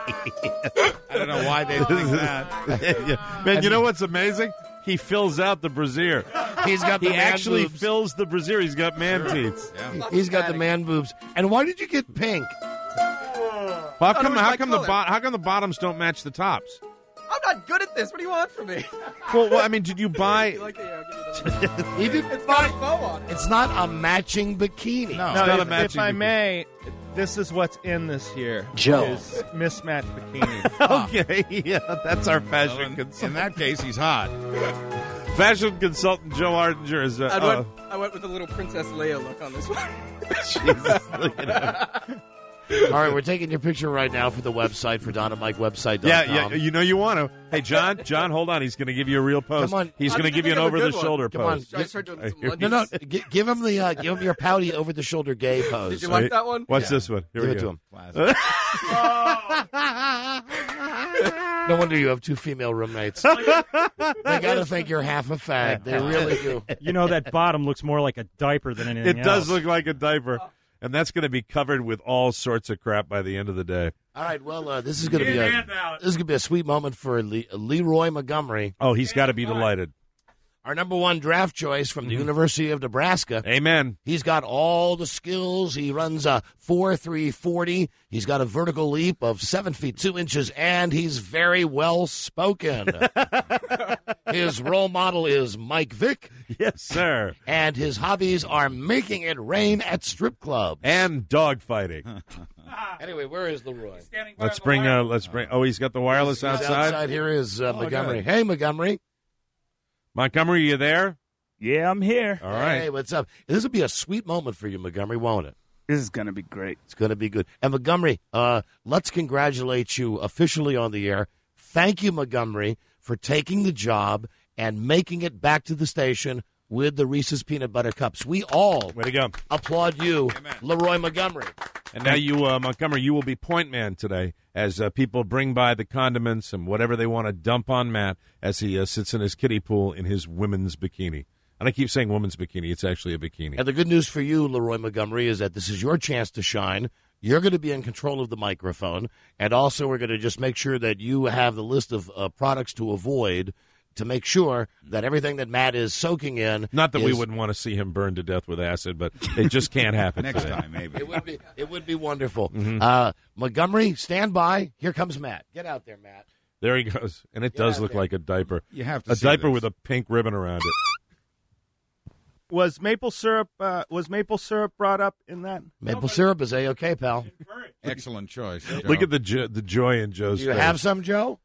I don't know why they think that. Yeah. Man, you know what's amazing? He fills out the brassiere. He's got the he man actually boobs. fills the brassiere. He's got man teeth. Yeah. He's got the man boobs. And why did you get pink? Well, how come the bottoms don't match the tops? I'm not good at this. What do you want from me? Well, I mean, did you buy? He did It's got a bow on it. It's not a matching bikini. No, No, it's not a if matching I bikini. may, this is what's in this here. Joe. Is mismatched bikini. Okay, yeah, that's our fashion In consultant. that case, he's hot. Fashion consultant Joe Ardinger is. I went with a little Princess Leia look on this one. Jesus, look at him. All right, we're taking your picture right now for the website, for DonnaMikeWebsite.com. Yeah, you know you want to. Hey, John, hold on. He's going to give you a real pose. Come on. He's going to give you an over-the-shoulder Come on. pose. No, give him your pouty over-the-shoulder gay pose. Did you like that one? Watch this one. Here Give we it go. to him. No wonder you have 2 female roommates. They got to think you're half a fag. They really do. You know that bottom looks more like a diaper than anything It does look like a diaper. And that's going to be covered with all sorts of crap by the end of the day. All right, well, this is going to be a sweet moment for Leroy Montgomery. Oh, he's got to be delighted. Our number 1 draft choice from the University of Nebraska. Amen. He's got all the skills. He runs a 4.3 40. He's got a vertical leap of 7 feet 2 inches, and he's very well spoken. His role model is Mike Vick. Yes, sir. And his hobbies are making it rain at strip clubs and dog fighting. Anyway, where is Leroy? Let's bring. Oh, he's got the wireless He's outside. Here is Montgomery. Good. Hey, Montgomery. Montgomery, you there? Yeah, I'm here. All right. Hey, what's up? This will be a sweet moment for you, Montgomery, won't it? This is going to be great. It's going to be good. And Montgomery, let's congratulate you officially on the air. Thank you, Montgomery, for taking the job and making it back to the station with the Reese's Peanut Butter Cups. We all Way to go. applaud you, Amen. Leroy Montgomery. And now you, Montgomery, you will be point man today as people bring by the condiments and whatever they want to dump on Matt as he sits in his kiddie pool in his women's bikini. And I keep saying women's bikini. It's actually a bikini. And the good news for you, Leroy Montgomery, is that this is your chance to shine. You're going to be in control of the microphone. And also we're going to just make sure that you have the list of products to avoid to make sure that everything that Matt is soaking in. Not that we wouldn't want to see him burned to death with acid, but it just can't happen Next today. time, maybe. It would be wonderful. Mm-hmm. Montgomery, stand by. Here comes Matt. Get out there, Matt. There he goes. And it Get does out look there. like a diaper. You have to A see diaper this. with a pink ribbon around it. Was maple syrup brought up in that? Maple syrup is A-OK, pal. Excellent choice. Joe. Look at the joy in Joe's Do you face. have some, Joe?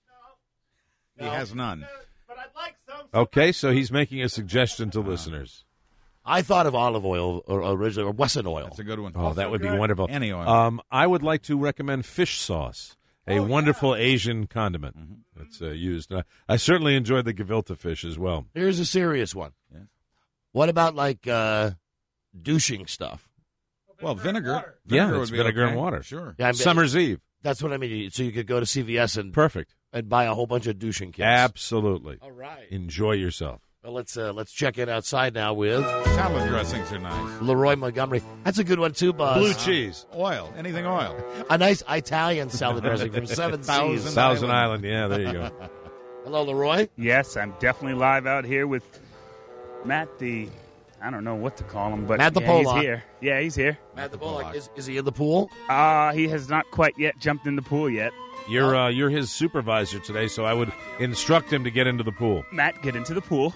He has none. Okay, so he's making a suggestion to listeners. I thought of olive oil originally, or Wesson oil. That's a good one. Oh, that would be wonderful. Any oil. I would like to recommend fish sauce, a wonderful Asian condiment that's used. I certainly enjoyed the gefilte fish as well. Here's a serious one. Yeah. What about, like, douching stuff? Well, vinegar. Yeah, would it's be vinegar okay. and water. Sure. Yeah, Summer's Eve. That's what I mean. So you could go to CVS and Perfect. and buy a whole bunch of douching kits. Absolutely. All right. Enjoy yourself. Well, let's check in outside now with Salad dressings are nice. Leroy Montgomery. That's a good one too, Buzz. Blue cheese. Oil. Anything oil. A nice Italian salad dressing from Seven Seas. Thousand Island. Yeah, there you go. Hello, Leroy. Yes, I'm definitely live out here with Matt I don't know what to call him, but Matt the he's Pollock. here. Yeah, he's here. Matt the Pollock. Is he in the pool? He has not quite yet jumped in the pool yet. You're his supervisor today, so I would instruct him to get into the pool. Matt, get into the pool.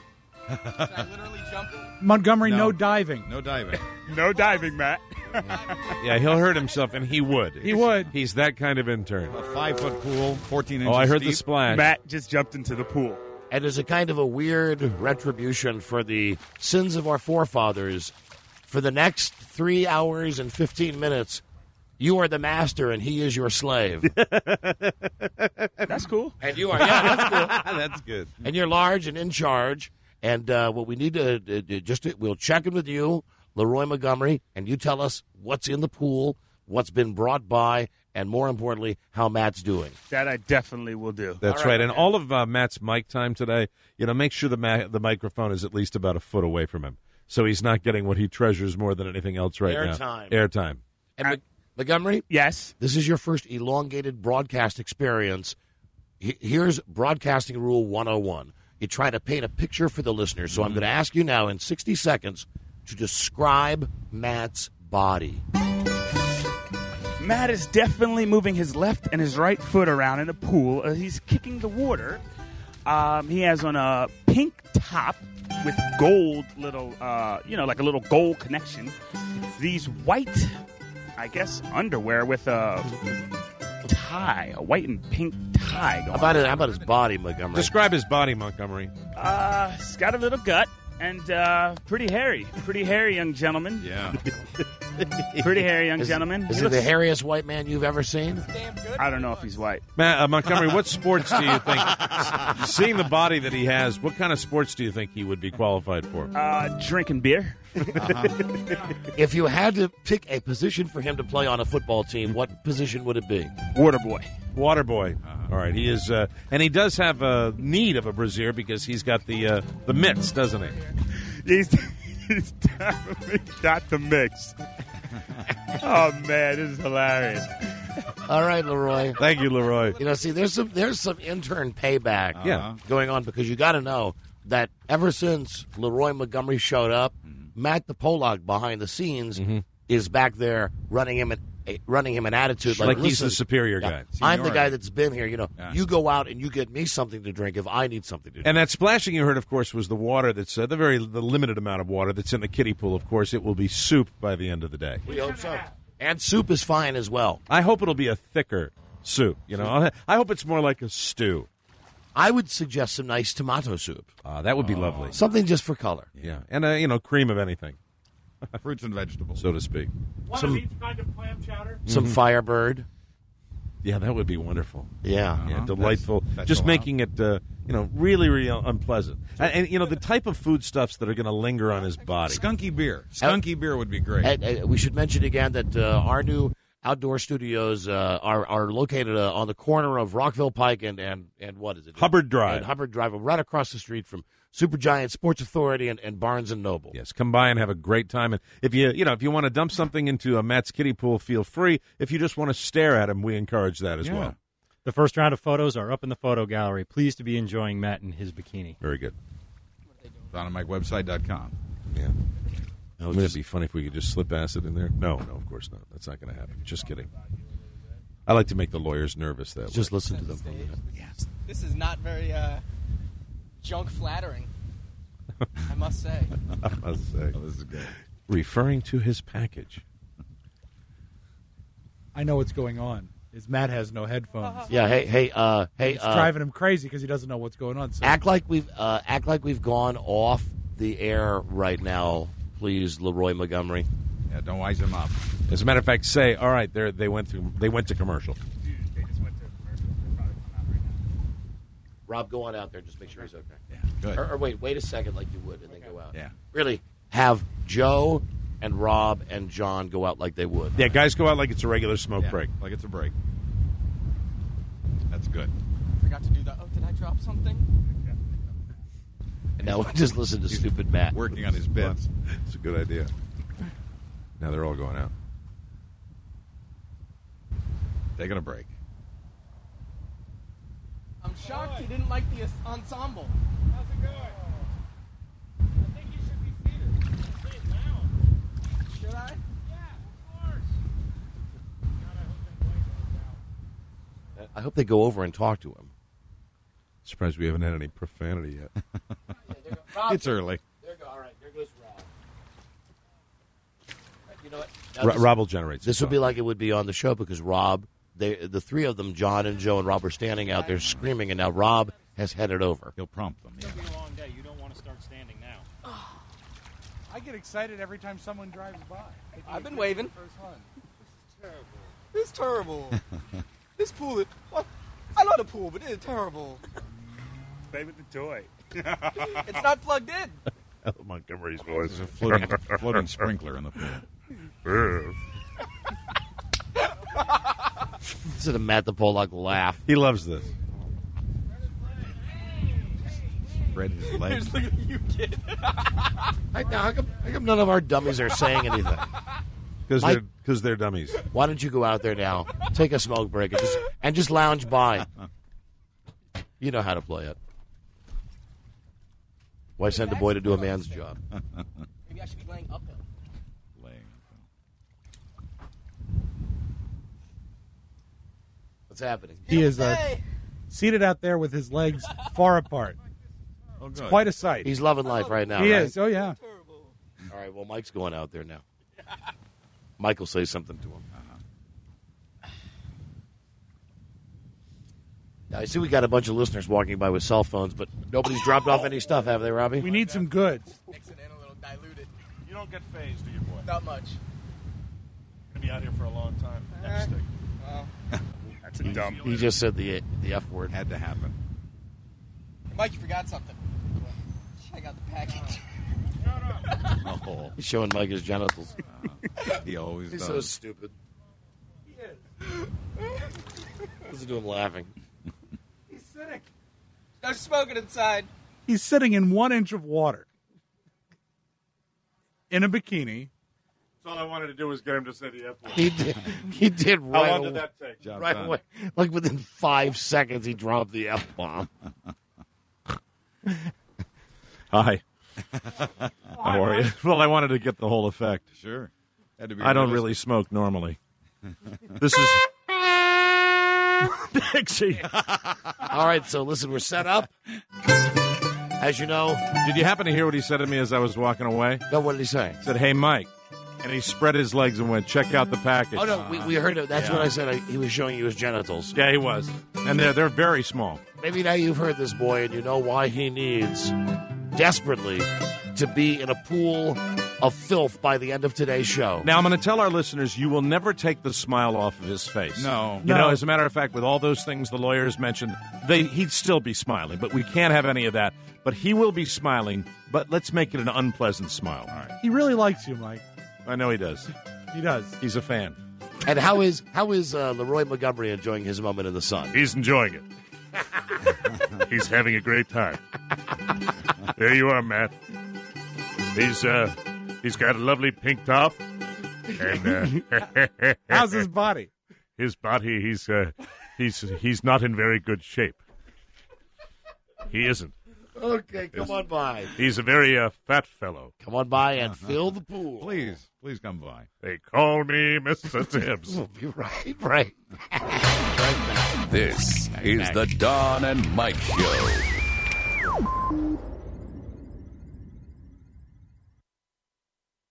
Montgomery, no diving. No diving. No diving, Matt. Yeah, he'll hurt himself, and he would. He would. He's that kind of intern. A 5-foot pool, 14 inches Oh, I heard deep. the splash. Matt just jumped into the pool. And as a kind of a weird retribution for the sins of our forefathers, for the next 3 hours and 15 minutes, you are the master and he is your slave. That's cool. And you are, yeah, that's cool. That's good. And you're large and in charge. And what we need to we'll check in with you, Leroy Montgomery, and you tell us what's in the pool, what's been brought by, and more importantly, how Matt's doing. That I definitely will do. That's right. And all of Matt's mic time today, make sure the microphone is at least about a foot away from him, so he's not getting what he treasures more than anything else right now. Airtime. Airtime. And Montgomery? Yes? This is your first elongated broadcast experience. Here's Broadcasting Rule 101. You try to paint a picture for the listener. So I'm going to ask you now in 60 seconds to describe Matt's body. Matt is definitely moving his left and his right foot around in a pool. He's kicking the water. He has on a pink top with gold little, like a little gold connection. These white, I guess, underwear with a tie, a white and pink tie going How about his body, Montgomery? Describe his body, Montgomery. He's got a little gut and pretty hairy. Pretty hairy young gentleman. Yeah. Pretty hairy young gentleman. Is he the hairiest white man you've ever seen? I don't know if he's white. Montgomery, what sports do you think, seeing the body that he has, what kind of sports do you think he would be qualified for? Drinking beer. If you had to pick a position for him to play on a football team, what position would it be? Water boy. Water boy. All right, he is, and he does have a need of a brassiere because he's got the mitts, doesn't he? He's definitely got the mix. Oh man, this is hilarious. All right, Leroy. Thank you, Leroy. See, there's some intern payback Yeah. going on because you got to know that ever since Leroy Montgomery showed up, Matt the Pollock behind the scenes is back there running him an attitude Like he's listen, the superior guy. I'm the guy that's been here. You go out and you get me something to drink if I need something to drink. And that splashing you heard, of course, was the water that's the limited amount of water that's in the kiddie pool. Of course, it will be soup by the end of the day. We hope so. And soup is fine as well. I hope it'll be a thicker soup. I hope it's more like a stew. I would suggest some nice tomato soup. That would be lovely. Something just for color. Yeah, and cream of anything, Fruits and vegetables. so to speak. One of each kind of clam chowder. Some Firebird. Yeah, that would be wonderful. Yeah. Yeah, delightful. That's Just allowed. making it, really, really unpleasant. And the type of foodstuffs that are going to linger on his body. Skunky beer. Skunky beer would be great. We should mention again that our new outdoor studios are located on the corner of Rockville Pike and what is it? Hubbard Drive. And Hubbard Drive, right across the street from Supergiant Sports Authority and Barnes & Noble. Yes, come by and have a great time. And if you want to dump something into a Matt's kiddie pool, feel free. If you just want to stare at him, we encourage that as well. The first round of photos are up in the photo gallery. Pleased to be enjoying Matt in his bikini. Very good. DonandMikeWebsite.com. Yeah. Wouldn't it be funny if we could just slip acid in there? No, of course not. That's not going to happen. Just kidding. I like to make the lawyers nervous that way. Just listen to them. This is not very junk flattering. I must say. I must say. Oh, this is good. Referring to his package. I know what's going on. Is Matt has no headphones. Yeah. Hey. It's driving him crazy because he doesn't know what's going on. So. Act like we've gone off the air right now, please, Leroy Montgomery. Yeah, don't wise him up. As a matter of fact, say, all right, they went to commercial. They just went to commercial. They're probably coming out right now. Rob, go on out there. Just make sure he's okay. Yeah, good. Or wait a second, like you would, and then go out. Yeah. Really, have Joe and Rob and John go out like they would. Yeah, guys go out like it's a regular smoke break. Like it's a break. That's good. Forgot to do that. Oh, did I drop something? And now just listen to stupid Matt. Working on his bits. It's a good idea. Now they're all going out. Taking a break. I'm shocked he didn't like the ensemble. How's it going? I think you should be seated. Sit down. Should I? Yeah, of course. I hope they go over and talk to him. Surprised we haven't had any profanity yet. It's early. There go. All right, there goes Rob. You know what? Rob will generate. This would be like it would be on the show because Rob, the three of them, John and Joe and Rob, are standing out there screaming, and now Rob has headed over. He'll prompt them. It's going to be a long day. You don't want to start standing now. I get excited every time someone drives by. I've been waving. First one. This is terrible. This pool is... What? I love the pool, but it is terrible. Play with the toy. It's not plugged in. Montgomery's voice. There's a floating sprinkler in the pool. Listen to Matt the Pollock laugh. He loves this. Spread his legs. Look at you, kid. How come none of our dummies are saying anything? Because they're dummies. Why don't you go out there now, take a smoke break, and just lounge by? You know how to play it. Why send a boy to do a man's job? Maybe I should be laying uphill. What's happening? He is seated out there with his legs far apart. Oh, it's quite a sight. He's loving life right now. He right? is. Oh, yeah. All right, well, Mike's going out there now. Mike will say something to him. Now, I see we got a bunch of listeners walking by with cell phones, but nobody's dropped off any stuff, have they, Robbie? We need some goods. Mix it in a little, diluted. You don't get phased, do you, boy? Not much. Going to be out here for a long time. Next thing. Well, That's a dumb. He just said the F word. Had to happen. Mike, you forgot something. Check out the package. Oh, He's showing Mike his genitals. he always He's does. so stupid. He is. Listen to him laughing. He's sitting. There's smoking inside. He's sitting in 1 inch of water. In a bikini. All I wanted to do was get him to say the F word. He did right How long away. did that take? Job Right done. away. Like within 5 seconds, he dropped the F-bomb. Hi. How are you? Well, I wanted to get the whole effect. Sure. Had to be I don't realistic. really smoke normally. This is Dixie. All right, so listen, we're set up. As you know. Did you happen to hear what he said to me as I was walking away? No, what did he say? He said, "Hey, Mike." And he spread his legs and went, "Check out the package." Oh, no, we heard it. That's what I said. He was showing you his genitals. Yeah, he was. And they're very small. Maybe now you've heard this boy and you know why he needs desperately to be in a pool of filth by the end of today's show. Now, I'm going to tell our listeners, you will never take the smile off of his face. No. You know, as a matter of fact, with all those things the lawyers mentioned, he'd still be smiling, but we can't have any of that. But he will be smiling, but let's make it an unpleasant smile. All right. He really likes you, Mike. I know he does. He does. He's a fan. And how is Leroy Montgomery enjoying his moment in the sun? He's enjoying it. He's having a great time. There you are, Matt. He's got a lovely pink top. And how's his body? His body, he's not in very good shape. He isn't. Okay, come on by. He's a very fat fellow. Come on by and fill the pool. Please come by. They call me Mr. Tibbs. We'll be right back. This is the Don and Mike Show.